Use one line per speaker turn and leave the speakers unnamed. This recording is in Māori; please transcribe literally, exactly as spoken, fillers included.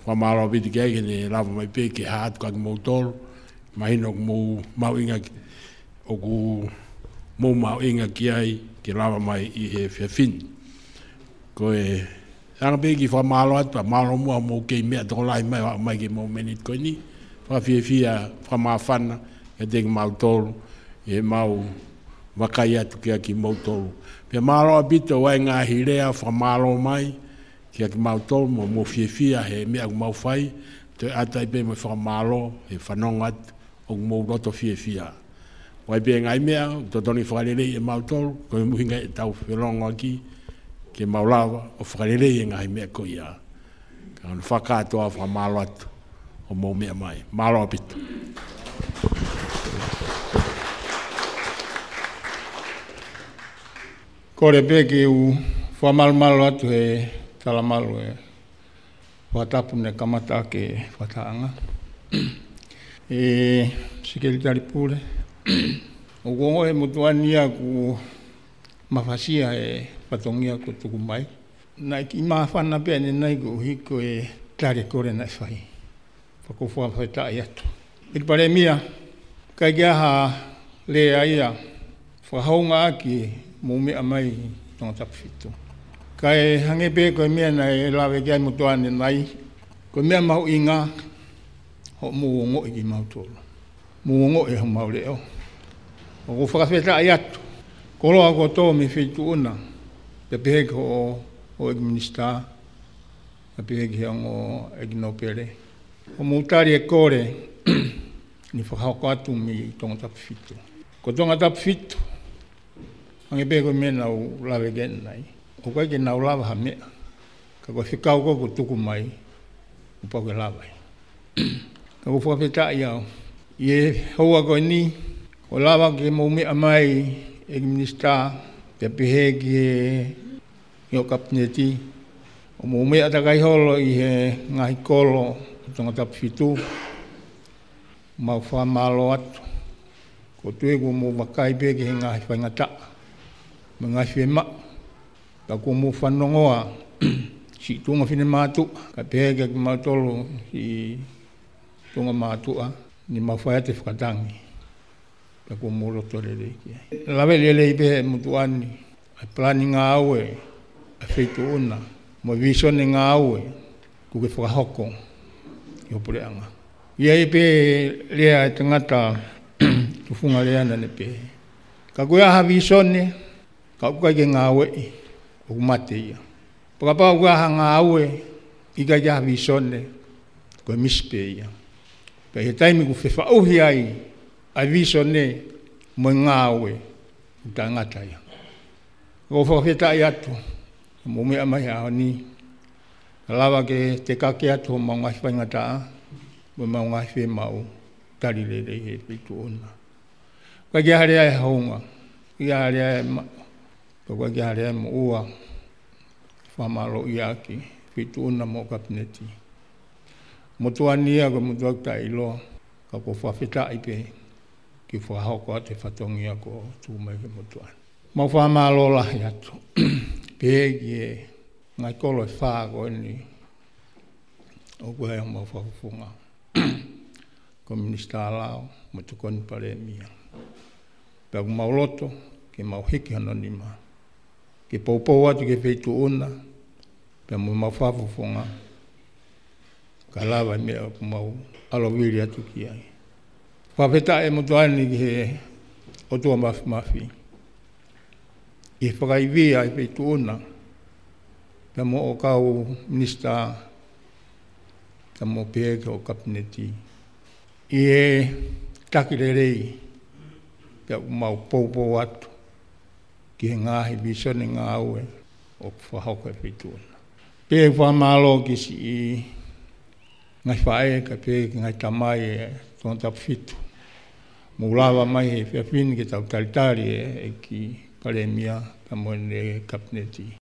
whamalo viti kia ke ne lava mai pe ke haat kwa ki mou tolu, mahina o mou mau inga o ku mou mau inga ki ai ke lava mai i he whiawhini. Ko e anga pe ki whamalo atu, malo mua mou kei mea toko lai mai wa mai ke mou menit koe ni, whawhiawhia whamawhana ke te ki mau tolu, e mau wakai atu kia ki mou tolu. Pia malo apito wai ngā hirea whamalo mai, kia ki mau tolu mo mo whiawhia he mea ku mau whai, te atai pe mo whamalo he whanonga atu o mou roto whiawhia. Wai pe ngai mea, to toni whakarerei e mau tolu, ko e muhinga e tau whelongo aki, ke mau lawa o whakarerei e ngai mea ko ia. Ka anu whakatoa whamalo atu o mou mea mai. Malo apito.
Kore peke u whamalmalo atu he talamalu e whatapu ne kamata ke whataanga. E sikeli tari pule. O kongo e mutuania ku mawhasia e patongia ko tuku mai. Nai ki maa whana pia ne nai ku hiko e tare kore nai whai. Whako whawhaitai atu. Iri pare mia, kai kia ha lea ia whahaunga aki mō mea mai tonga tapwhito. Kai hange pē koe mea nei lawe kia mutuane nai, koe mea mau inga, ho mō ngoi ki mau tōru. Mō ngoi ho mau leo. O ko whakawheta ai atu, koroa ko tō me whitu una, te pēke o, o eki minista, te pēke o eki nopere. O mūtari e kore, ni whakahoko atu mi tonga tapwhito. Ko tonga tapwhito, ange pēko mena o lawe gen nai. O kai ke nau lawa ha mea. Ka koe whikau koko tuku mai, o pau ke lawai. Ka koe whakawheta i au. I e haua koe ni, o lawa ke mou mea mai, e ki minista, te pehe ki e o kapineti. O mou mea takai holo i he ngahi kolo, o tonga tapwhitu. Mau whamalo atu. Ko tue ko mou wakai pēke he ngahi whaingata. Mga whiema, ka ko mo whanongoa, si tunga whine mātu, ka pēheka ki mautolo si tunga mātua, ni mawhai ate whakatangi, ka ko mo roto rere kia. Lawe lele i pehe mutuani, a plani ngā aue, a wheitu una, mo visone ngā aue, ku ke whakahoko, i hopureanga. Ia i pehe lea e tangata, tufunga lea nane pehe. Ka koe aha visone, ka ukai ke ngā wei, o kumate ia. Pakapau kuaha ngā aue, i kai kia visone, koe mispe ia. Ka he taimi ku whewhauhi ai, ai visone, mo ngā aue, i tā ngata ia. Ko whakawhetai atu, mo mea mai hao ni, lawa ke te kake atu o maungai whaingataa, mo maungai whe mau, tari rere he pitu ona. Ka kia harea e haunga, kia harea e ma, Ko kwa kia harea mo ua, whamalo i aki, whitu una mo kapineti. Motua nia ko motua ta ilo, ka ko whawheta i pe, ki whahoko ate whatongia ko tūmai ke motua. Mau whamalo lahi atu, pe ki e, ngai kolo e whaa ko ni, o kua e mau whakufunga. Ko minista alao, mo tukoni pare mia. Pea ku mau loto, ke mau hiki anonima. Ke poupou atu ke wheitu una, pia mui mau whawuwhonga, ka lawa mea ku mau alowiri atu ki ai. Whawheta e mutuani ki he otua mafi mafi. I whakaiwia e wheitu una, pia mo o kau minista, pia mo pēke o kapineti. I e takirerei, pia ku mau poupou atu, ki he ngāhi visone ngā aue o whahoko e whituana. Pē whamalo ki si i ngai whae ka pē ki ngai tamai e tōna tapwhitu. Mūlawa mai he whiawhini ki tau taritari e ki paremia ka moene kapineti.